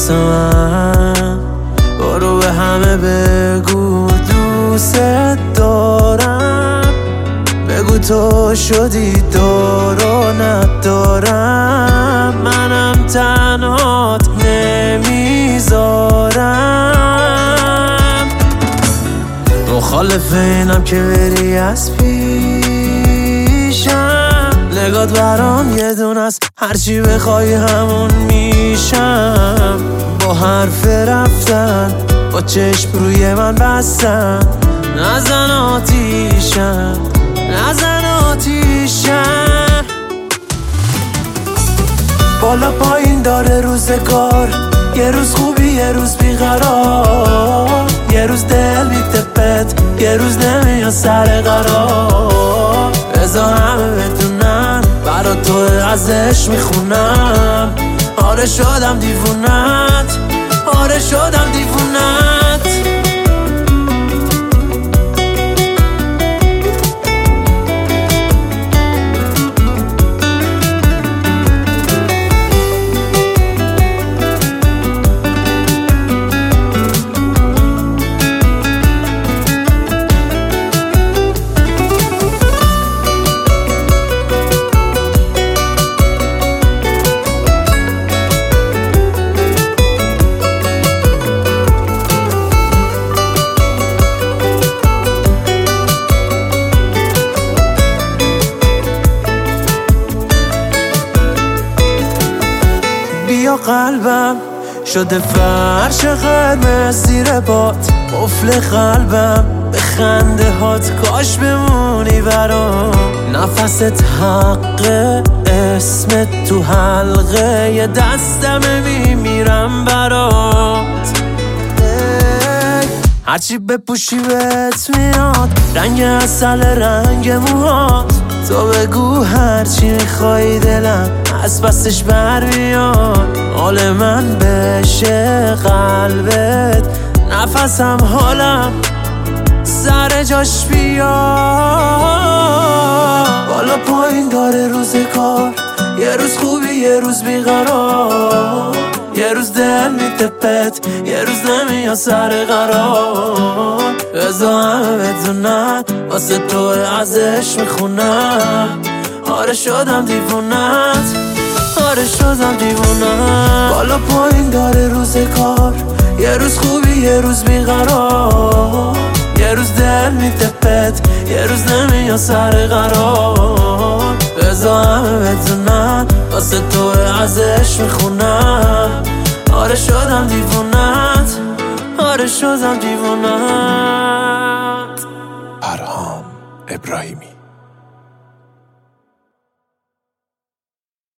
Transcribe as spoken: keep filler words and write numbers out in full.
واسه من. برو به همه بگو دوست دارم، بگو تو شدی دارو ندارم، منم تنهات نمیذارم. مخالف اینم که بری از پیشم، نگات برام یه دونه است، هرچی بخوای همون میشم. با حرف رفتن با چشم روی من بستن، نزن آتیشم نزن آتیشم. بالا پایین داره روزگار، یه روز خوبی یه روز بیقرار، یه روز دل میتپت یه روز نمیاد سر قرار. بذار همه بدونن برا تو ازش میخونم، آره شدم دیوونت، آره شدم دیوونت. بیا قلبم شده فرش قرمز زیر باد، قفل قلبم به خنده هات، کاش بمونی برام. نفست حقه اسمت تو حلقه، یه دستم میمیرم برات. هرچی بپوشی بهت میاد، رنگ اصل رنگ موهات. تو بگو هرچی میخوای دلم از پسش بر بیاد. حال من بشه قلبت، نفسم حالم سر جاش بیاد. بالا پایین داره روزگار، یه روز خوبی یه روز بیقرار، یه روز دل میتپت یه روز نمیاد سر قرار. بذار همه بدونن واسه تو ازش میخونم، آره شدم دیوونت، آره شدم دیوونت. بالا پایین داره روزگار، یه روز خوبی یه روز بیقرار، یه روز دل میتپت یه روز نمیاد سر قرار. بذار همه بدونن واسه تو ازش میخونم، آره شدم دیوونت، آره شدم دیوونت. پرهام ابراهیمی.